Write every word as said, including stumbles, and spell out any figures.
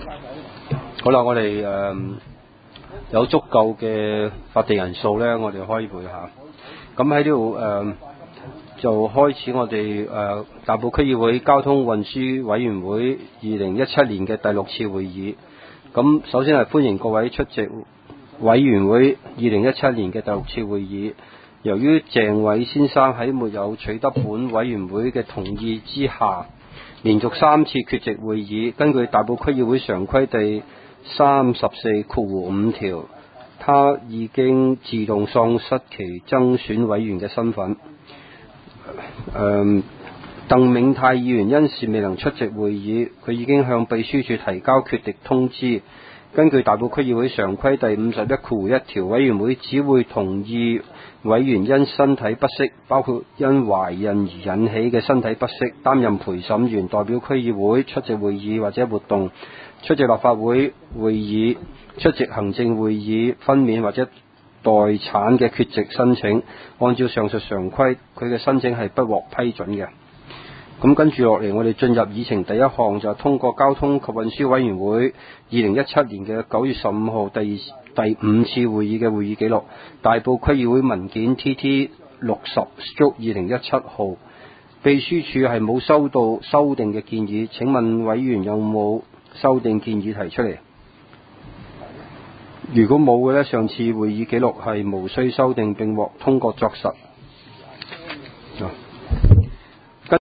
好啦，我哋誒、呃、有足夠嘅法定人數咧，我哋開會下。咁喺呢度誒就開始我哋誒、呃、大埔區議會交通運輸委員會二零一七年嘅第六次會議。咁首先係歡迎各位出席委員會二零一七年嘅第六次會議。由於鄭偉先生喺沒有取得本委員會嘅同意之下，連續三次缺席會議，根據大埔區議會常規第三十四括弧五條，他已經自動喪失其增選委員嘅身份。誒，鄧銘泰議員因事未能出席會議，佢已經向秘書處提交缺席通知。根據大埔區議會常規第五十一括弧一條，委員會只會同意委員因身體不適，包括因懷孕而引起嘅身體不適，擔任陪審員代表區議會出席會議或者活動，出席立法會會議、出席行政會議、分娩或者待產嘅缺席申請，按照上述常規，佢嘅申請係不獲批准嘅。咁跟住落嚟，我哋進入議程第一項，就係通過交通及運輸委員會二零一七年嘅九月十五號第二第五次會議嘅會議記錄，大埔區議會文件 T T 六十 二零一七號。秘書處係冇收到修訂嘅建議，請問委員有冇修訂建議提出嚟？如果冇嘅呢，上次會議記錄係無需修訂並獲通過作實。